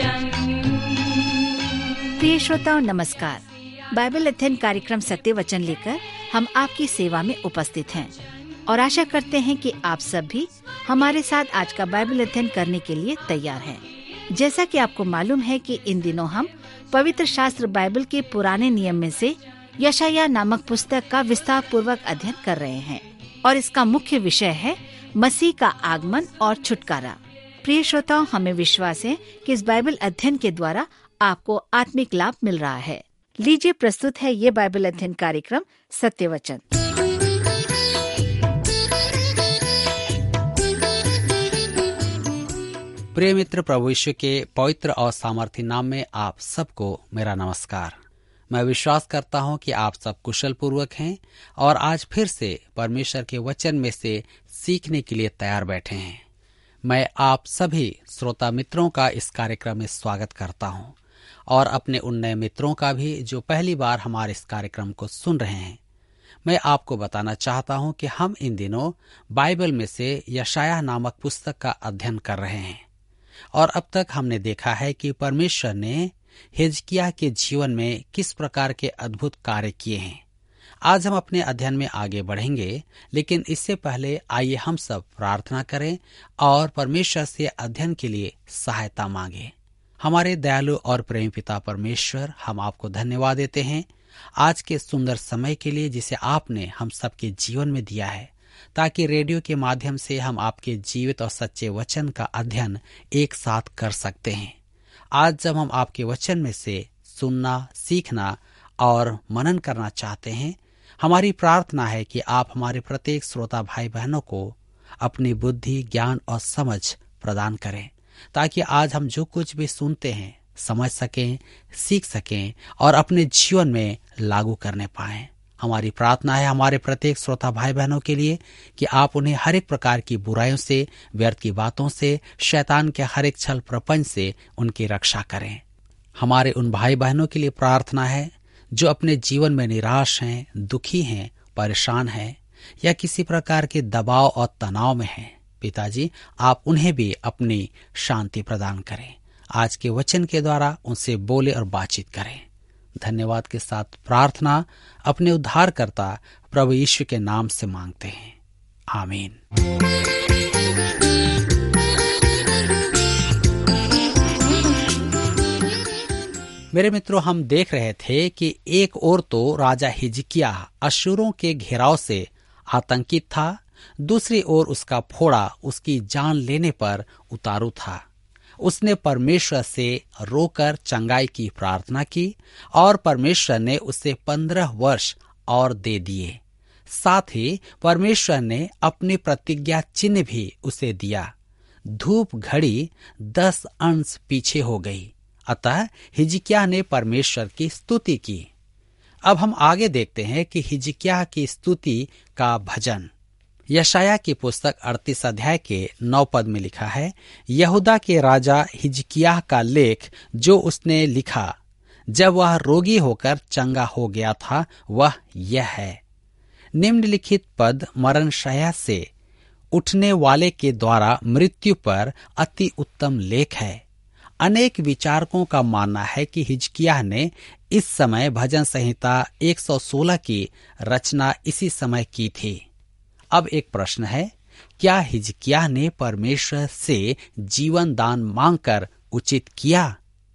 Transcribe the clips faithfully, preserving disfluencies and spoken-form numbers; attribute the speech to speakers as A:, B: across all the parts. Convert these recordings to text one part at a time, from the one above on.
A: वचन।
B: प्रिय श्रोताओं नमस्कार। बाइबल अध्ययन कार्यक्रम सत्य वचन लेकर हम आपकी सेवा में उपस्थित हैं और आशा करते हैं कि आप सब भी हमारे साथ आज का बाइबल अध्ययन करने के लिए तैयार हैं। जैसा कि आपको मालूम है कि इन दिनों हम पवित्र शास्त्र बाइबल के पुराने नियम में से यशायाह नामक पुस्तक का विस्तार पूर्वक अध्ययन कर रहे हैं और इसका मुख्य विषय है मसीह का आगमन और छुटकारा। प्रिय श्रोताओं, हमें विश्वास है कि इस बाइबल अध्ययन के द्वारा आपको आत्मिक लाभ मिल रहा है। लीजिए प्रस्तुत है ये बाइबल अध्ययन कार्यक्रम सत्य वचन।
C: प्रिय मित्र, प्रभु यीशु के पवित्र और सामर्थी नाम में आप सबको मेरा नमस्कार। मैं विश्वास करता हूं कि आप सब कुशल पूर्वक हैं और आज फिर से परमेश्वर के वचन में से सीखने के लिए तैयार बैठे हैं। मैं आप सभी श्रोता मित्रों का इस कार्यक्रम में स्वागत करता हूं और अपने उन नए मित्रों का भी जो पहली बार हमारे इस कार्यक्रम को सुन रहे हैं। मैं आपको बताना चाहता हूं कि हम इन दिनों बाइबल में से यशायाह नामक पुस्तक का अध्ययन कर रहे हैं और अब तक हमने देखा है कि परमेश्वर ने हिजकिय्याह के जीवन में किस प्रकार के अद्भुत कार्य किए हैं। आज हम अपने अध्ययन में आगे बढ़ेंगे, लेकिन इससे पहले आइए हम सब प्रार्थना करें और परमेश्वर से अध्ययन के लिए सहायता मांगें। हमारे दयालु और प्रेमी पिता परमेश्वर, हम आपको धन्यवाद देते हैं आज के सुंदर समय के लिए जिसे आपने हम सबके जीवन में दिया है, ताकि रेडियो के माध्यम से हम आपके जीवित और सच्चे वचन का अध्ययन एक साथ कर सकते हैं। आज जब हम आपके वचन में से सुनना, सीखना और मनन करना चाहते हैं, हमारी प्रार्थना है कि आप हमारे प्रत्येक श्रोता भाई बहनों को अपनी बुद्धि, ज्ञान और समझ प्रदान करें, ताकि आज हम जो कुछ भी सुनते हैं समझ सकें, सीख सकें और अपने जीवन में लागू करने पाएं। हमारी प्रार्थना है हमारे प्रत्येक श्रोता भाई बहनों के लिए कि आप उन्हें हर एक प्रकार की बुराइयों से, व्यर्थ की बातों से, शैतान के हर एक छल प्रपंच से उनकी रक्षा करें। हमारे उन भाई बहनों के लिए प्रार्थना है जो अपने जीवन में निराश हैं, दुखी हैं, परेशान हैं या किसी प्रकार के दबाव और तनाव में हैं। पिताजी, आप उन्हें भी अपनी शांति प्रदान करें। आज के वचन के द्वारा उनसे बोले और बातचीत करें। धन्यवाद के साथ प्रार्थना अपने उद्धारकर्ता प्रभु यीशु के नाम से मांगते हैं, आमीन। मेरे मित्रों, हम देख रहे थे कि एक ओर तो राजा हिजकिय्याह अश्शूरों के घेराव से आतंकित था, दूसरी ओर उसका फोड़ा उसकी जान लेने पर उतारू था। उसने परमेश्वर से रोकर चंगाई की प्रार्थना की और परमेश्वर ने उसे पंद्रह वर्ष और दे दिए। साथ ही परमेश्वर ने अपनी प्रतिज्ञा चिन्ह भी उसे दिया। धूप घड़ी दस अंश पीछे हो गई। अतः हिजकिय्याह ने परमेश्वर की स्तुति की। अब हम आगे देखते हैं कि हिजकिय्याह की स्तुति का भजन यशायाह की पुस्तक अड़तीस अध्याय के नौ पद में लिखा है। यहूदा के राजा हिजकिय्याह का लेख जो उसने लिखा जब वह रोगी होकर चंगा हो गया था, वह यह है। निम्नलिखित पद मरणशय्या से उठने वाले के द्वारा मृत्यु पर अति उत्तम लेख है। अनेक विचारकों का मानना है कि हिजकिय्याह ने इस समय भजन संहिता एक सौ सोलह की रचना इसी समय की थी। अब एक प्रश्न है, क्या हिजकिय्याह ने परमेश्वर से जीवन दान मांगकर उचित किया?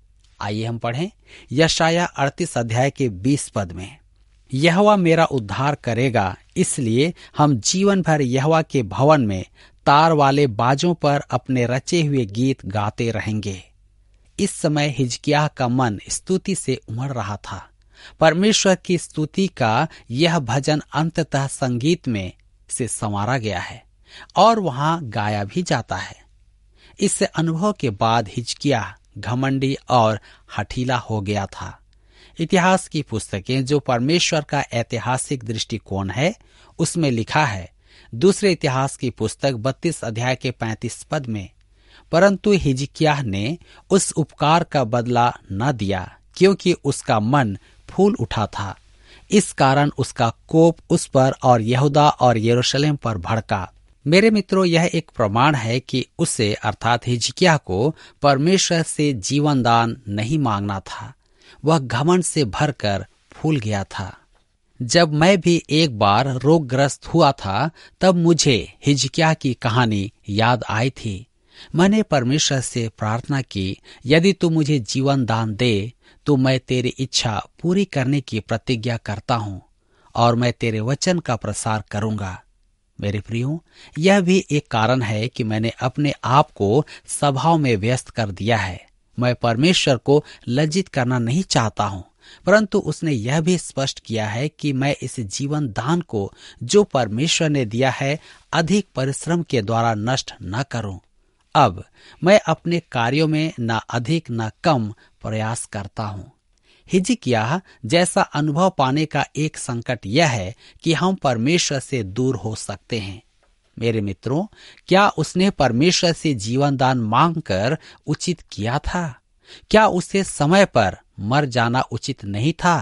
C: आइए हम पढ़ें यशायाह अड़तीस अध्याय के बीस पद में। यहोवा मेरा उद्धार करेगा, इसलिए हम जीवन भर यहोवा के भवन में तार वाले बाजों पर अपने रचे हुए गीत गाते रहेंगे। इस समय हिजकिय्याह का मन स्तुति से उमड़ रहा था। परमेश्वर की स्तुति का यह भजन अंततः संगीत में से संवारा गया है और वहां गाया भी जाता है। इस अनुभव के बाद हिजकिय्याह घमंडी और हठीला हो गया था। इतिहास की पुस्तकें जो परमेश्वर का ऐतिहासिक दृष्टिकोण है उसमें लिखा है, दूसरे इतिहास की पुस्तक बत्तीस अध्याय के पैंतीस पद में, परंतु हिजकिय्याह ने उस उपकार का बदला न दिया क्योंकि उसका मन फूल उठा था। इस कारण उसका कोप उस पर और यहूदा और यरूशलेम पर भड़का। मेरे मित्रों, यह एक प्रमाण है कि उसे अर्थात हिजकिय्याह को परमेश्वर से जीवन दान नहीं मांगना था। वह घमंड से भरकर फूल गया था। जब मैं भी एक बार रोगग्रस्त हुआ था, तब मुझे हिजकिय्याह की कहानी याद आई थी। मैंने परमेश्वर से प्रार्थना की, यदि तू मुझे जीवन दान दे तो मैं तेरी इच्छा पूरी करने की प्रतिज्ञा करता हूँ और मैं तेरे वचन का प्रसार करूंगा। मेरे प्रियो, यह भी एक कारण है कि मैंने अपने आप को सभाओं में व्यस्त कर दिया है। मैं परमेश्वर को लज्जित करना नहीं चाहता हूँ, परंतु उसने यह भी स्पष्ट किया है कि मैं इस जीवन दान को जो परमेश्वर ने दिया है अधिक परिश्रम के द्वारा नष्ट न करूं। अब मैं अपने कार्यों में न अधिक न कम प्रयास करता हूँ। हिजकिय्याह जैसा अनुभव पाने का एक संकट यह है कि हम परमेश्वर से दूर हो सकते हैं। मेरे मित्रों, क्या उसने परमेश्वर से जीवन दान मांगकर उचित किया था? क्या उसे समय पर मर जाना उचित नहीं था?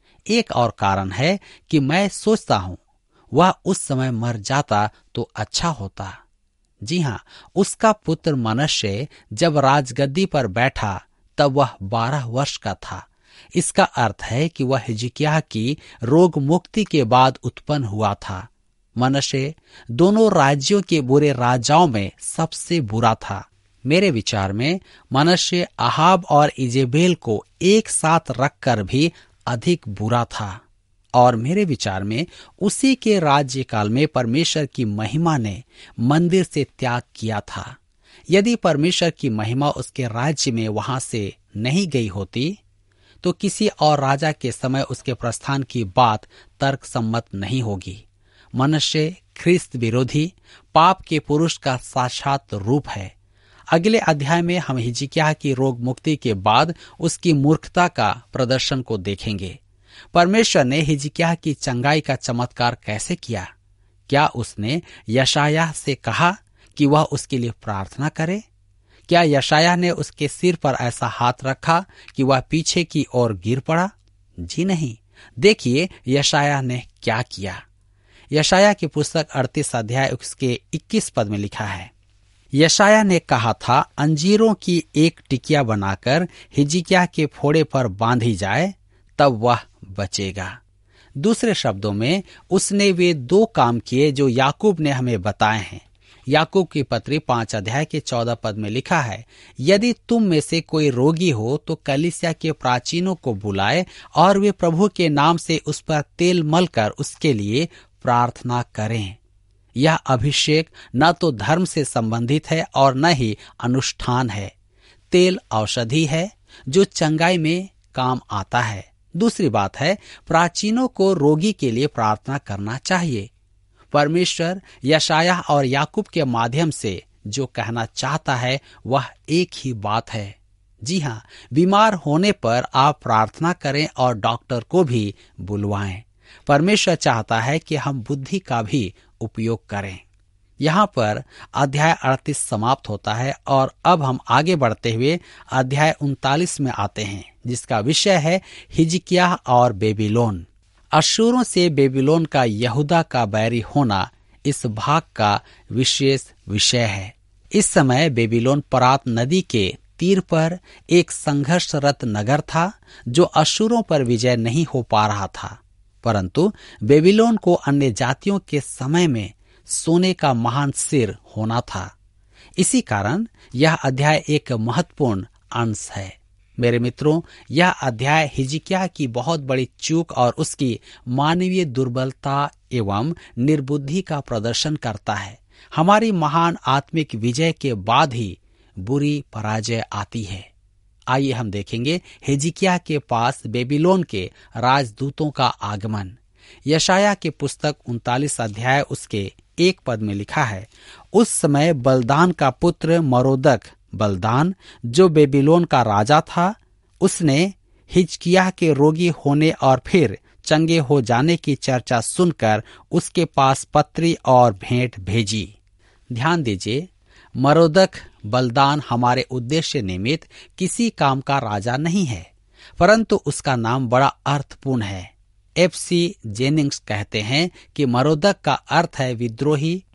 C: एक और कारण है कि मैं सोचता हूँ वह उस समय मर जाता तो अच्छा होता। जी हाँ, उसका पुत्र मनश्शे जब राजगद्दी पर बैठा तब वह बारह वर्ष का था। इसका अर्थ है कि वह हिजकिय्याह की रोग मुक्ति के बाद उत्पन्न हुआ था। मनश्शे दोनों राज्यों के बुरे राजाओं में सबसे बुरा था। मेरे विचार में मनश्शे अहाब और इजेबेल को एक साथ रखकर भी अधिक बुरा था। और मेरे विचार में उसी के राज्यकाल में परमेश्वर की महिमा ने मंदिर से त्याग किया था। यदि परमेश्वर की महिमा उसके राज्य में वहां से नहीं गई होती तो किसी और राजा के समय उसके प्रस्थान की बात तर्कसम्मत नहीं होगी। मनश्शे ख्रिस्त विरोधी पाप के पुरुष का साक्षात रूप है। अगले अध्याय में हम हिजकिय्याह की रोग मुक्ति के बाद उसकी मूर्खता का प्रदर्शन को देखेंगे। परमेश्वर ने हिजकिय्याह की चंगाई का चमत्कार कैसे किया? क्या उसने यशायाह से कहा कि वह उसके लिए प्रार्थना करे? क्या यशायाह ने उसके सिर पर ऐसा हाथ रखा कि वह पीछे की ओर गिर पड़ा? जी नहीं। देखिए यशायाह ने क्या किया। यशायाह की पुस्तक अड़तीस अध्याय उसके इक्कीस पद में लिखा है, यशायाह ने कहा था, अंजीरों की एक टिकिया बनाकर हिजकिय्याह के फोड़े पर बांधी जाए, तब वह बचेगा। दूसरे शब्दों में उसने वे दो काम किए जो याकूब ने हमें बताए हैं। याकूब की पत्री पांच अध्याय के चौदह पद में लिखा है, यदि तुम में से कोई रोगी हो तो कलीसिया के प्राचीनों को बुलाए और वे प्रभु के नाम से उस पर तेल मलकर उसके लिए प्रार्थना करें। यह अभिषेक न तो धर्म से संबंधित है और न ही अनुष्ठान है। तेल औषधि है जो चंगाई में काम आता है। दूसरी बात है, प्राचीनों को रोगी के लिए प्रार्थना करना चाहिए। परमेश्वर यशायाह और याकूब के माध्यम से जो कहना चाहता है वह एक ही बात है। जी हाँ, बीमार होने पर आप प्रार्थना करें और डॉक्टर को भी बुलवाएं। परमेश्वर चाहता है कि हम बुद्धि का भी उपयोग करें। यहाँ पर अध्याय अड़तीस समाप्त होता है और अब हम आगे बढ़ते हुए अध्याय उनतालीस में आते हैं, जिसका विषय है हिजकिय्याह और बेबीलोन। अश्शूरों से बेबीलोन का यहूदा का बैरी होना इस भाग का विशेष विषय है। इस समय बेबीलोन परात नदी के तीर पर एक संघर्षरत नगर था जो अश्शूरों पर विजय नहीं हो पा रहा था, परंतु बेबीलोन को अन्य जातियों के समय में सोने का महान सिर होना था। इसी कारण यह अध्याय एक महत्वपूर्ण अंश है। मेरे मित्रों, यह अध्याय हिजकिय्याह की बहुत बड़ी चूक और उसकी मानवीय दुर्बलता एवं निर्बुद्धि का प्रदर्शन करता है। हमारी महान आत्मिक विजय के बाद ही बुरी पराजय आती है। आइए हम देखेंगे हिजकिय्याह के पास बेबीलोन के राजदूतों का आगमन। यशायाह की पुस्तक उनतालीस अध्याय उसके एक पद में लिखा है, उस समय बलदान का पुत्र मरोदक बलदान जो बेबीलोन का राजा था, उसने हिजकिय्याह के रोगी होने और फिर चंगे हो जाने की चर्चा सुनकर उसके पास पत्री और भेंट भेजी। ध्यान दीजिए, मरोदक बलदान हमारे उद्देश्य निमित्त किसी काम का राजा नहीं है, परंतु उसका नाम बड़ा अर्थपूर्ण है। एफ सी जेनिंग्स कहते हैं कि मरोदक का अर्थ है विद्रोही,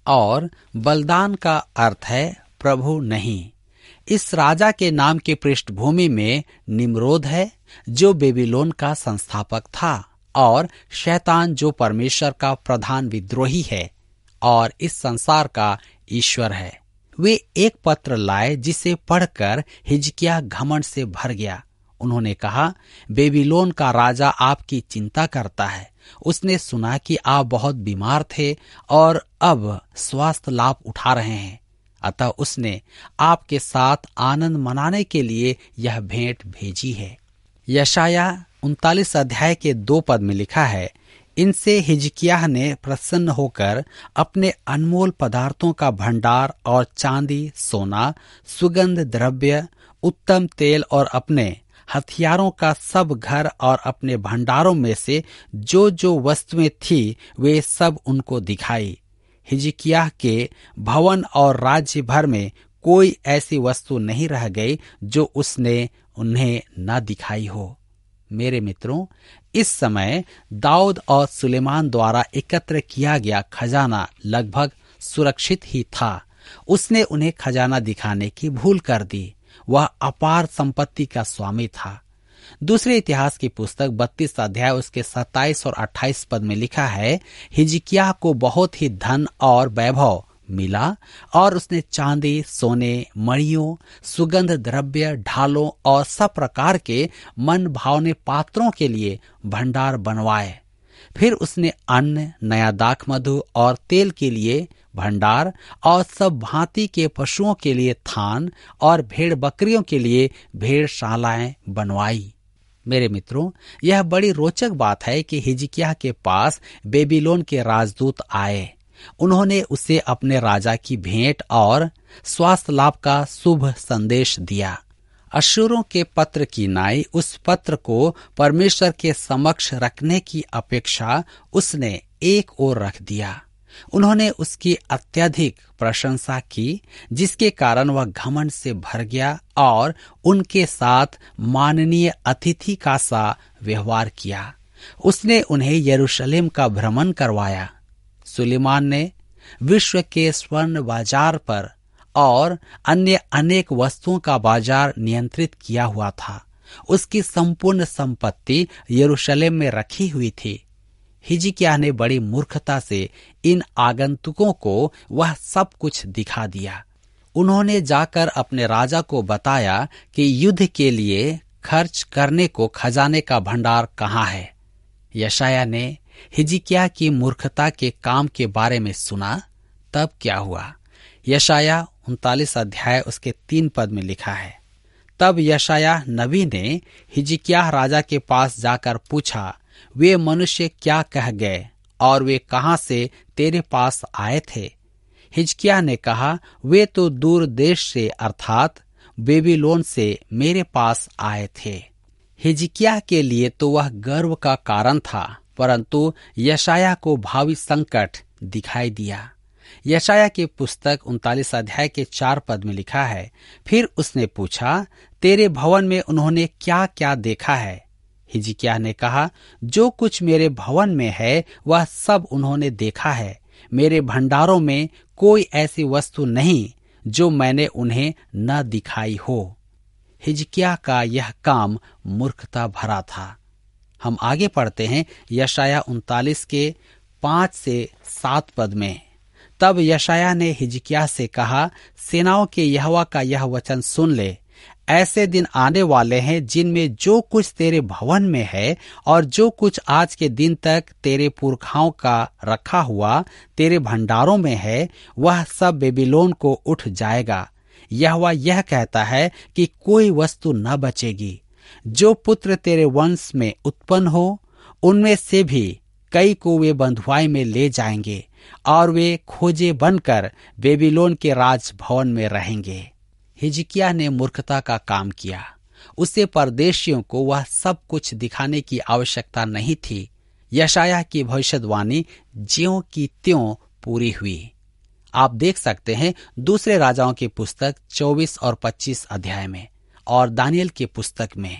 C: और बलदान का अर्थ है प्रभु नहीं। इस राजा के नाम की पृष्ठभूमि में निम्रोद है, जो बेबीलोन का संस्थापक था, और शैतान जो परमेश्वर का प्रधान विद्रोही है और इस संसार का ईश्वर है। वे एक पत्र लाए जिसे पढ़कर हिजकिय्याह घमंड से भर गया। उन्होंने कहा, बेबीलोन का राजा आपकी चिंता करता है। उसने सुना कि आप बहुत बीमार थे और अब स्वास्थ्य लाभ उठा रहे हैं, अतः उसने आपके साथ आनंद मनाने के लिए यह भेंट भेजी है। यशाया उनतालीस अध्याय के दो पद में लिखा है, इनसे हिजकिय्याह ने प्रसन्न होकर अपने अनमोल पदार्थों का भंडार और चांदी, सोना, सुगंध द्रव्य, उत्तम तेल और अपने हथियारों का सब घर और अपने भंडारों में से जो जो वस्तुएं थी वे सब उनको दिखाई। हिजकिय्याह के भवन और राज्य भर में कोई ऐसी वस्तु नहीं रह गई जो उसने उन्हें न दिखाई हो। मेरे मित्रों, इस समय दाऊद और सुलेमान द्वारा एकत्र किया गया खजाना लगभग सुरक्षित ही था। उसने उन्हें खजाना दिखाने की भूल कर दी। वह अपार संपत्ति का स्वामी था। दूसरे इतिहास की पुस्तक बत्तीस अध्याय उसके सत्ताईस और अट्ठाईस पद में लिखा है, हिजकिय्याह को बहुत ही धन और वैभव मिला और उसने चांदी, सोने, मणियों, सुगंध द्रव्य, ढालों और सब प्रकार के मन भावने पात्रों के लिए भंडार बनवाए। फिर उसने अन्न, नया दाख मधु और तेल के लिए भंडार और सब भांति के पशुओं के लिए थान और भेड़ बकरियों के लिए भेड़शालाएं बनवाई। मेरे मित्रों, यह बड़ी रोचक बात है कि हिजकिय्याह के पास बेबीलोन के राजदूत आए। उन्होंने उसे अपने राजा की भेंट और स्वास्थ्य लाभ का शुभ संदेश दिया। अश्शूरों के पत्र की नाई उस पत्र को परमेश्वर के समक्ष रखने की अपेक्षा उसने एक ओर रख दिया। उन्होंने उसकी अत्यधिक प्रशंसा की, जिसके कारण वह घमंड से भर गया और उनके साथ माननीय अतिथि का सा व्यवहार किया। उसने उन्हें यरूशलेम का भ्रमण करवाया। सुलेमान ने विश्व के स्वर्ण बाजार पर और अन्य अनेक वस्तुओं का बाजार नियंत्रित किया हुआ था। उसकी संपूर्ण संपत्ति यरूशलेम में रखी हुई थी। हिजकिय्याह ने बड़ी मूर्खता से इन आगंतुकों को वह सब कुछ दिखा दिया। उन्होंने जाकर अपने राजा को बताया कि युद्ध के लिए खर्च करने को खजाने का भंडार कहाँ है। यशाया ने हिजकिय्याह की मूर्खता के काम के बारे में सुना। तब क्या हुआ? यशाया उनतालीस अध्याय उसके तीन पद में लिखा है, तब यशाया नबी ने हिजकिय्याह राजा के पास जाकर पूछा, वे मनुष्य क्या कह गए और वे कहाँ से तेरे पास आए थे? हिजकिय्याह ने कहा, वे तो दूर देश से अर्थात बेबीलोन से मेरे पास आए थे। हिजकिय्याह के लिए तो वह गर्व का कारण था, परंतु यशाया को भावी संकट दिखाई दिया। यशाया की पुस्तक उनतालीस अध्याय के चार पद में लिखा है, फिर उसने पूछा, तेरे भवन में उन्होंने क्या क्या देखा है? हिजकिय्याह ने कहा, जो कुछ मेरे भवन में है वह सब उन्होंने देखा है। मेरे भंडारों में कोई ऐसी वस्तु नहीं जो मैंने उन्हें न दिखाई हो। हिजकिय्याह का यह काम मूर्खता भरा था। हम आगे पढ़ते हैं यशाया उनतालीस के पांच से सात पद में, तब यशाया ने हिजकिय्याह से कहा, सेनाओं के यहोवा का यह वचन सुन ले, ऐसे दिन आने वाले हैं जिनमें जो कुछ तेरे भवन में है और जो कुछ आज के दिन तक तेरे पुरखाओं का रखा हुआ तेरे भंडारों में है, वह सब बेबीलोन को उठ जाएगा। यहोवा यह कहता है कि कोई वस्तु न बचेगी। जो पुत्र तेरे वंश में उत्पन्न हो, उनमें से भी कई को वे बंधुआई में ले जाएंगे और वे खोजे बनकर बेबीलोन के राजभवन में रहेंगे। हिजकिय्याह ने मूर्खता का काम किया। उसे परदेशियों को वह सब कुछ दिखाने की आवश्यकता नहीं थी। यशाया की भविष्यवाणी ज्यों की त्यों पूरी हुई। आप देख सकते हैं दूसरे राजाओं की पुस्तक चौबीस और पच्चीस अध्याय में और दानियल की पुस्तक में।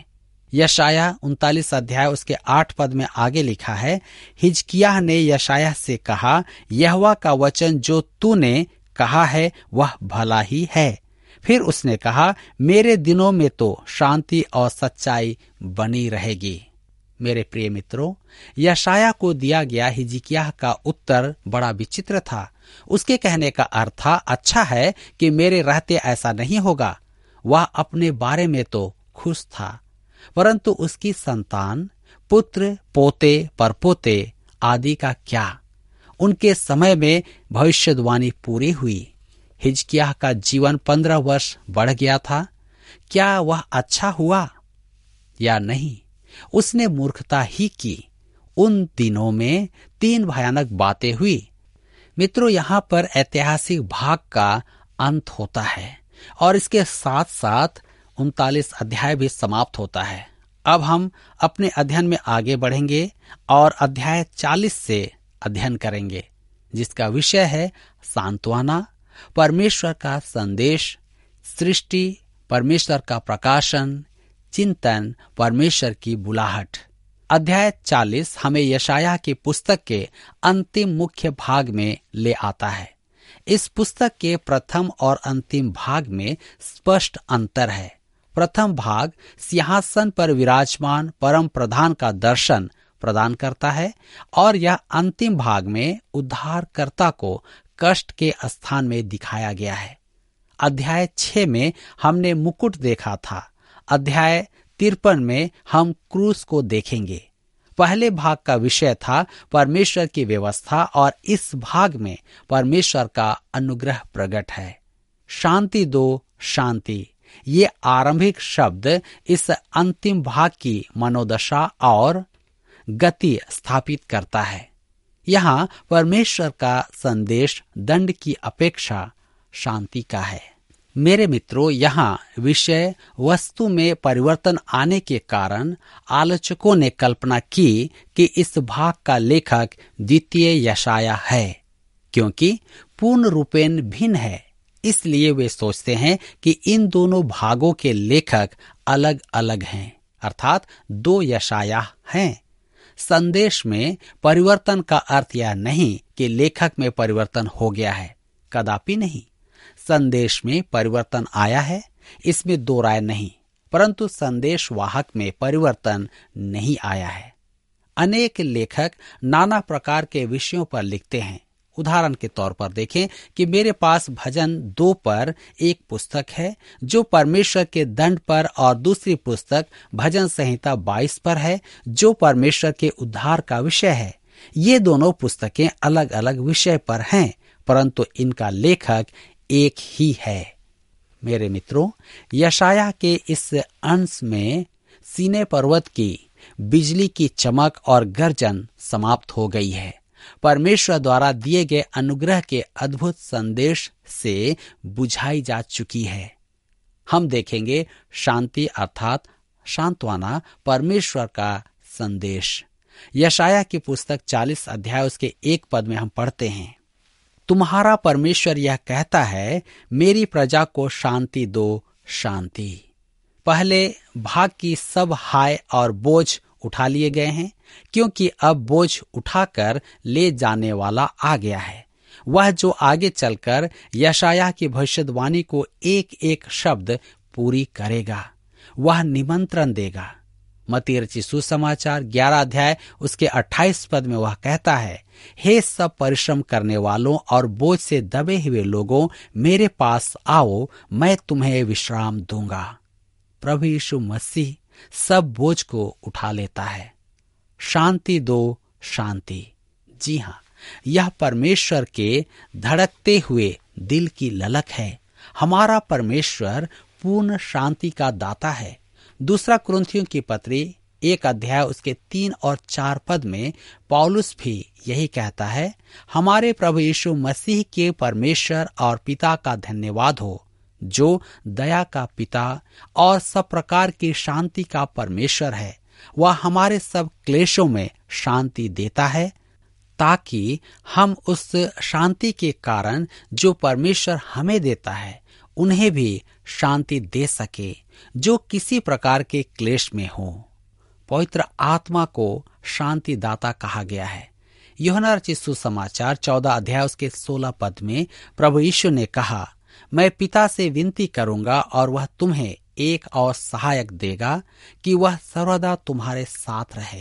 C: यशाया उनतालीस अध्याय उसके आठ पद में आगे लिखा है, हिजकिय्याह ने यशाया से कहा, यहोवा का वचन जो तूने कहा है वह भला ही है। फिर उसने कहा, मेरे दिनों में तो शांति और सच्चाई बनी रहेगी। मेरे प्रिय मित्रों, यशाया को दिया गया हिजकिय्याह का उत्तर बड़ा विचित्र था। उसके कहने का अर्थ था, अच्छा है कि मेरे रहते ऐसा नहीं होगा। वह अपने बारे में तो खुश था, परंतु उसकी संतान, पुत्र, पोते, परपोते आदि का क्या? उनके समय में भविष्यवाणी पूरी हुई। हिजकिय्याह का जीवन पंद्रह वर्ष बढ़ गया था। क्या वह अच्छा हुआ या नहीं? उसने मूर्खता ही की। उन दिनों में तीन भयानक बातें हुई। मित्रों, यहाँ पर ऐतिहासिक भाग का अंत होता है और इसके साथ साथ उनतालीस अध्याय भी समाप्त होता है। अब हम अपने अध्ययन में आगे बढ़ेंगे और अध्याय चालीस से अध्ययन करेंगे, जिसका विषय है सांत्वना, परमेश्वर का संदेश, सृष्टि, परमेश्वर का प्रकाशन, चिंतन, परमेश्वर की बुलाहट। अध्याय चालीस हमें यशाया की पुस्तक के अंतिम मुख्य भाग में ले आता है। इस पुस्तक के प्रथम और अंतिम भाग में स्पष्ट अंतर है। प्रथम भाग सिंहासन पर विराजमान परम प्रधान का दर्शन प्रदान करता है और यह अंतिम भाग में उद्धारकर्ता को कष्ट के स्थान में दिखाया गया है। अध्याय छह में हमने मुकुट देखा था। अध्याय तिरपन में हम क्रूस को देखेंगे। पहले भाग का विषय था परमेश्वर की व्यवस्था और इस भाग में परमेश्वर का अनुग्रह प्रकट है। शांति दो, शांति, ये आरंभिक शब्द इस अंतिम भाग की मनोदशा और गति स्थापित करता है। यहाँ परमेश्वर का संदेश दंड की अपेक्षा शांति का है। मेरे मित्रों, यहाँ विषय वस्तु में परिवर्तन आने के कारण आलोचकों ने कल्पना की कि इस भाग का लेखक द्वितीय यशाया है, क्योंकि पूर्ण रूपेण भिन्न है। इसलिए वे सोचते हैं कि इन दोनों भागों के लेखक अलग अलग हैं, अर्थात दो यशाया हैं। संदेश में परिवर्तन का अर्थ यह नहीं कि लेखक में परिवर्तन हो गया है, कदापि नहीं। संदेश में परिवर्तन आया है, इसमें दो राय नहीं, परंतु संदेश वाहक में परिवर्तन नहीं आया है। अनेक लेखक नाना प्रकार के विषयों पर लिखते हैं। उदाहरण के तौर पर देखें कि मेरे पास भजन दो पर एक पुस्तक है जो परमेश्वर के दंड पर, और दूसरी पुस्तक भजन संहिता बाईस पर है जो परमेश्वर के उद्धार का विषय है। ये दोनों पुस्तकें अलग अलग विषय पर हैं, परंतु इनका लेखक एक ही है। मेरे मित्रों, यशाया के इस अंश में सीनै पर्वत की बिजली की चमक और गर्जन समाप्त हो गई है। परमेश्वर द्वारा दिए गए अनुग्रह के अद्भुत संदेश से बुझाई जा चुकी है। हम देखेंगे शांति अर्थात सांत्वना, परमेश्वर का संदेश। यशाया की पुस्तक चालीस अध्याय उसके एक पद में हम पढ़ते हैं, तुम्हारा परमेश्वर यह कहता है, मेरी प्रजा को शांति दो, शांति। पहले भाग की सब हाय और बोझ उठा लिए गए हैं, क्योंकि अब बोझ उठाकर ले जाने वाला आ गया है। वह जो आगे चलकर यशाया की भविष्यवाणी को एक एक शब्द पूरी करेगा। वह निमंत्रण देगा। मत्ती रचित सुसमाचार ग्यारह अध्याय उसके अट्ठाईस पद में वह कहता है, हे सब परिश्रम करने वालों और बोझ से दबे हुए लोगों, मेरे पास आओ, मैं तुम्हें विश्राम दूंगा। प्रभु यीशु मसीह सब बोझ को उठा लेता है। शांति दो, शांति। जी हाँ, यह परमेश्वर के धड़कते हुए दिल की ललक है। हमारा परमेश्वर पूर्ण शांति का दाता है। दूसरा कुरिन्थियों की पत्री एक अध्याय उसके तीन और चार पद में पौलुस भी यही कहता है, हमारे प्रभु यीशु मसीह के परमेश्वर और पिता का धन्यवाद हो, जो दया का पिता और सब प्रकार की शांति का परमेश्वर है। वह हमारे सब क्लेशों में शांति देता है, ताकि हम उस शांति के कारण जो परमेश्वर हमें देता है उन्हें भी शांति दे सके। जो किसी प्रकार के क्लेश में हो। पवित्र आत्मा को शांति दाता कहा गया है। यूहन्ना रचित सुसमाचार चौदह अध्याय उसके सोलह पद में प्रभु यीशु ने कहा, मैं पिता से विनती करूंगा और वह तुम्हें एक और सहायक देगा कि वह सर्वदा तुम्हारे साथ रहे।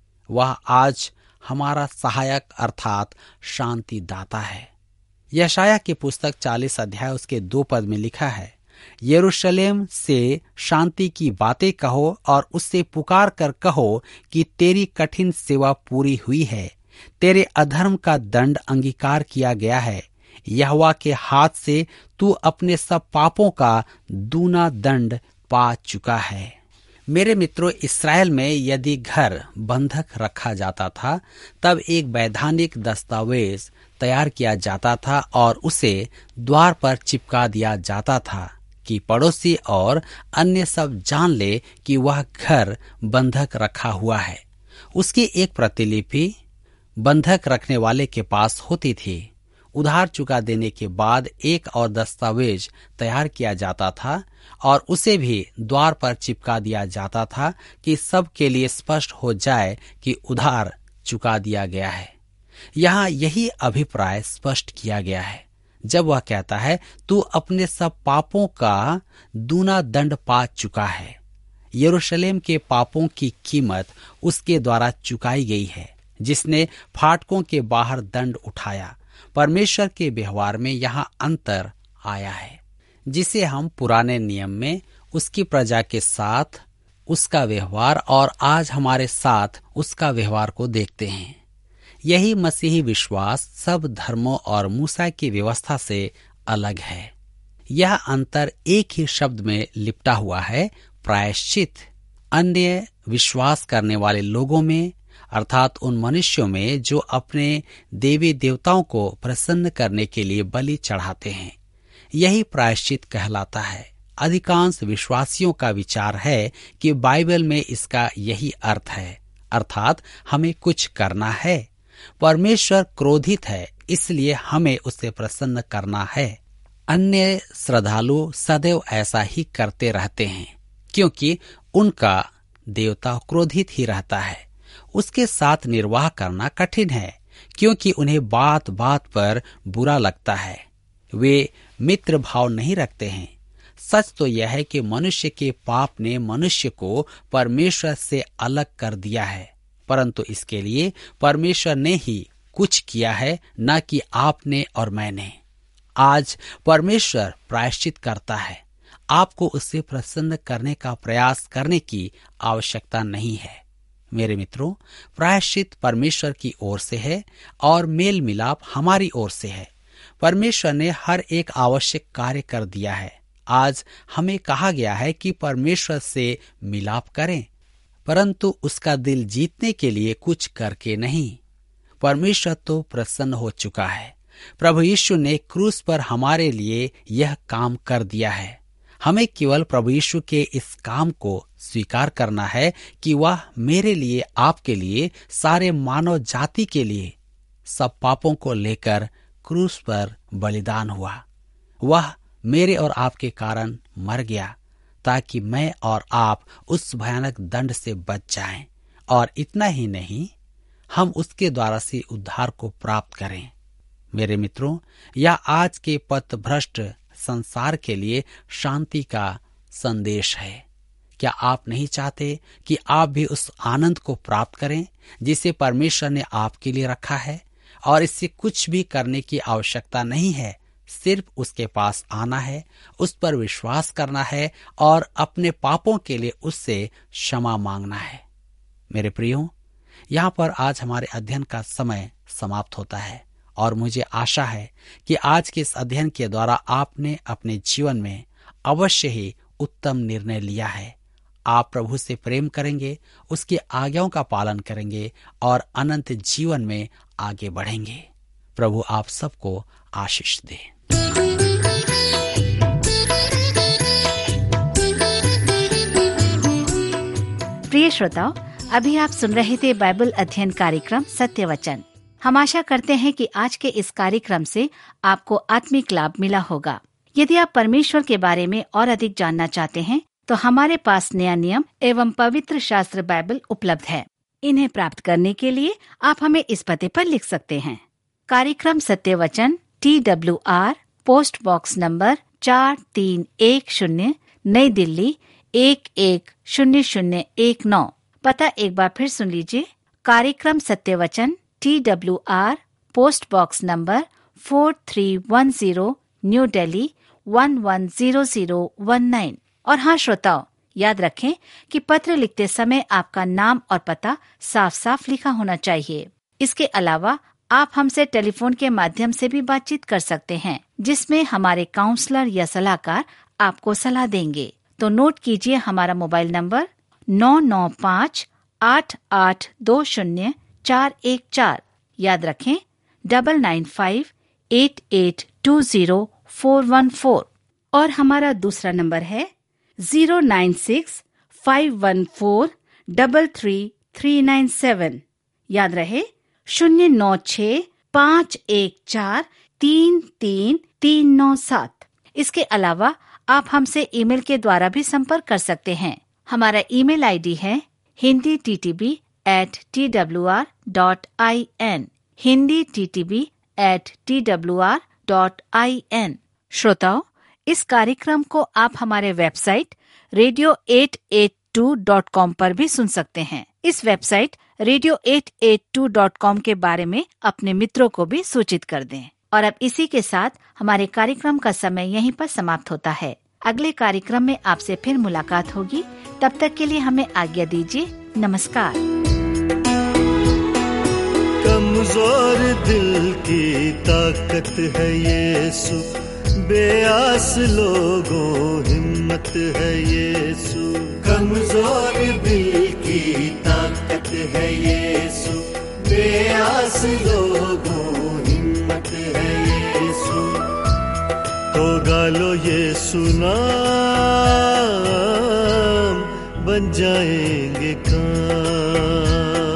C: वह आज हमारा सहायक अर्थात शांति दाता है। यशाया की पुस्तक चालीस अध्याय उसके दो पद में लिखा है, यरूशलेम से शांति की बातें कहो और उससे पुकार कर कहो कि तेरी कठिन सेवा पूरी हुई है, तेरे अधर्म का दंड अंगीकार किया गया है। यहोवा के हाथ से तू अपने सब पापों का दूना दंड पा चुका है। मेरे मित्रों, इस्राएल में यदि घर बंधक रखा जाता था तब एक वैधानिक दस्तावेज तैयार किया जाता था और उसे द्वार पर चिपका दिया जाता था कि पड़ोसी और अन्य सब जान ले कि वह घर बंधक रखा हुआ है। उसकी एक प्रतिलिपि बंधक रखने वाले के पास होती थी। उधार चुका देने के बाद एक और दस्तावेज तैयार किया जाता था और उसे भी द्वार पर चिपका दिया जाता था कि सब के लिए स्पष्ट हो जाए कि उधार चुका दिया गया है। यहाँ यही अभिप्राय स्पष्ट किया गया है जब वह कहता है, तू अपने सब पापों का दूना दंड पा चुका है। यरूशलेम के पापों की कीमत उसके द्वारा चुकाई गई है, जिसने फाटकों के बाहर दंड उठाया। परमेश्वर के व्यवहार में यहाँ अंतर आया है, जिसे हम पुराने नियम में उसकी प्रजा के साथ उसका व्यवहार और आज हमारे साथ उसका व्यवहार को देखते हैं। यही मसीही विश्वास सब धर्मों और मूसा की व्यवस्था से अलग है। यह अंतर एक ही शब्द में लिपटा हुआ है, प्रायश्चित। अन्य विश्वास करने वाले लोगों में अर्थात उन मनुष्यों में जो अपने देवी देवताओं को प्रसन्न करने के लिए बलि चढ़ाते हैं, यही प्रायश्चित कहलाता है। अधिकांश विश्वासियों का विचार है कि बाइबल में इसका यही अर्थ है, अर्थात हमें कुछ करना है। परमेश्वर क्रोधित है, इसलिए हमें उससे प्रसन्न करना है। अन्य श्रद्धालु सदैव ऐसा ही करते रहते हैं, क्योंकि उनका देवता क्रोधित ही रहता है। उसके साथ निर्वाह करना कठिन है, क्योंकि उन्हें बात बात पर बुरा लगता है। वे मित्र भाव नहीं रखते हैं। सच तो यह है कि मनुष्य के पाप ने मनुष्य को परमेश्वर से अलग कर दिया है, परंतु इसके लिए परमेश्वर ने ही कुछ किया है, न कि आपने और मैंने। आज परमेश्वर प्रायश्चित करता है। आपको उससे प्रसन्न करने का प्रयास करने की आवश्यकता नहीं है। मेरे मित्रों, प्रायश्चित परमेश्वर की ओर से है और मेल मिलाप हमारी ओर से है। परमेश्वर ने हर एक आवश्यक कार्य कर दिया है। आज हमें कहा गया है कि परमेश्वर से मिलाप करें, परंतु उसका दिल जीतने के लिए कुछ करके नहीं। परमेश्वर तो प्रसन्न हो चुका है। प्रभु यीशु ने क्रूस पर हमारे लिए यह काम कर दिया है। हमें केवल प्रभु यीशु के इस काम को स्वीकार करना है कि वह मेरे लिए, आपके लिए, सारे मानव जाति के लिए सब पापों को लेकर क्रूस पर बलिदान हुआ। वह मेरे और आपके कारण मर गया ताकि मैं और आप उस भयानक दंड से बच जाएं, और इतना ही नहीं, हम उसके द्वारा से उद्धार को प्राप्त करें। मेरे मित्रों, यह आज के पथभ्रष्ट संसार के लिए शांति का संदेश है। क्या आप नहीं चाहते कि आप भी उस आनंद को प्राप्त करें जिसे परमेश्वर ने आपके लिए रखा है? और इससे कुछ भी करने की आवश्यकता नहीं है, सिर्फ उसके पास आना है, उस पर विश्वास करना है और अपने पापों के लिए उससे क्षमा मांगना है। मेरे प्रियो, यहाँ पर आज हमारे अध्ययन का समय समाप्त होता है और मुझे आशा है कि आज के इस अध्ययन के द्वारा आपने अपने जीवन में अवश्य ही उत्तम निर्णय लिया है। आप प्रभु से प्रेम करेंगे, उसकी आज्ञाओं का पालन करेंगे और अनंत जीवन में आगे बढ़ेंगे। प्रभु आप सबको आशीष दे।
B: प्रिय श्रोताओ, अभी आप सुन रहे थे बाइबल अध्ययन कार्यक्रम सत्य वचन। हम आशा करते हैं कि आज के इस कार्यक्रम से आपको आत्मिक लाभ मिला होगा। यदि आप परमेश्वर के बारे में और अधिक जानना चाहते हैं तो हमारे पास नया नियम एवं पवित्र शास्त्र बाइबल उपलब्ध है। इन्हें प्राप्त करने के लिए आप हमें इस पते पर लिख सकते हैं। कार्यक्रम Satya Vachan, T W R, post box number चार तीन एक शून्य, नई दिल्ली एक एक शून्य शून्य एक नौ। पता एक बार फिर सुन लीजिए। कार्यक्रम Satya Vachan, T W R, post box number four three one zero, New Delhi one one zero zero one nine. और हाँ श्रोताओ, याद रखें कि पत्र लिखते समय आपका नाम और पता साफ साफ लिखा होना चाहिए। इसके अलावा आप हमसे टेलीफोन के माध्यम से भी बातचीत कर सकते हैं, जिसमें हमारे काउंसलर या सलाहकार आपको सलाह देंगे। तो नोट कीजिए हमारा मोबाइल नंबर नौ नौ पाँच आठ आठ दो शून्य चार एक चार। याद रखें double nine five eight eight two zero four one four. और हमारा दूसरा नंबर है zero nine six five one four double three three nine seven. याद रहे शून्य नौ छ पाँच एक चार तीन तीन तीन नौ सात। इसके अलावा आप हमसे ईमेल के द्वारा भी संपर्क कर सकते हैं। हमारा ईमेल आईडी है Hindi T T B at T W R dot I N, Hindi T T B at T W R dot I N. श्रोताओ, इस कार्यक्रम को आप हमारे website radio at eight two dot com पर भी सुन सकते हैं। इस website radio at eight two dot com के बारे में अपने मित्रों को भी सूचित कर दें। और अब इसी के साथ हमारे कार्यक्रम का समय यहीं पर समाप्त होता है। अगले कार्यक्रम में आपसे फिर मुलाकात होगी। तब तक के लिए हमें आज्ञा दीजिए। नमस्कार।
A: कमजोर दिल की ताकत है यीशु, बेआस लोगों हिम्मत है यीशु। कमजोर दिल की ताकत है यीशु, बेआस लोगों हिम्मत है यीशु। तो गालो यीशु नाम, बन जाएंगे काम।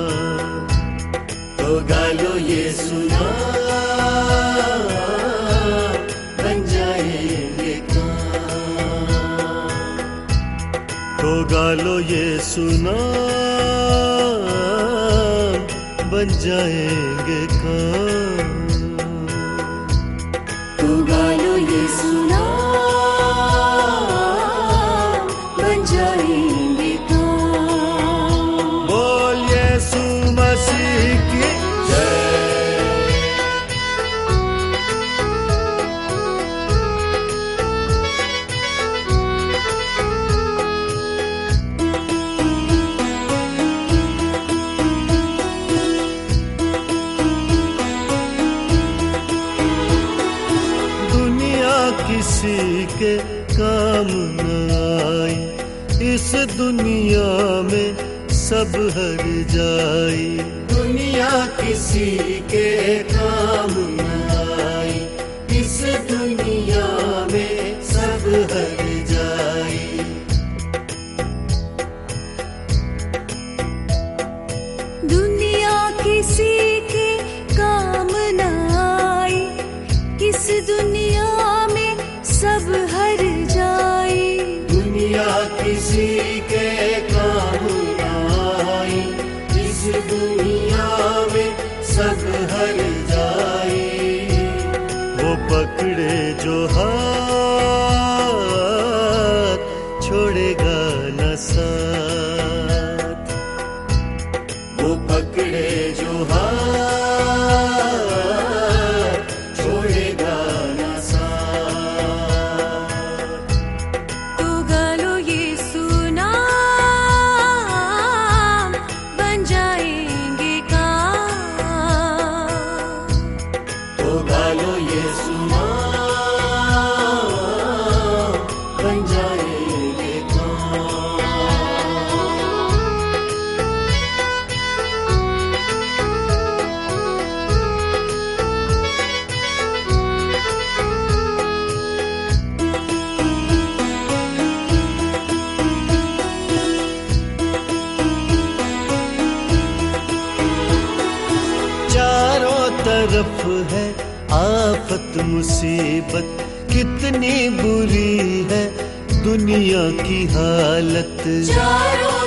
A: तो गालो यीशु नाम, बन जाएंगे काम। तो गालो यीशु नाम, बन जाएंगे काम।
D: तो गालो यीशु नाम, बन जाएंगे काम।
A: बोल यीशु मसीह की जय। किसी के काम न आई, इस दुनिया में सब हर जाई। दुनिया किसी के काम न आई, इस दुनिया में सब हर जाई।
D: दुनिया किसी के काम न आई, इस दुनिया सब हर जाई।
A: दुनिया किसी के काम न आई, इस दुनिया में सब हर जाई। वो पकड़े जो हाथ, छोड़ेगा न साथ। वो पकड़े जो हाथ, छोड़ेगा न साथ।
D: तो गालो यीशु नाम, बन जाएंगे काम।
A: तो गालो यीशु नाम, बन जाएंगे काम। चारों तरफ है आफत मुसीबत, कितनी बुरी है दुनिया की हालत
D: चारों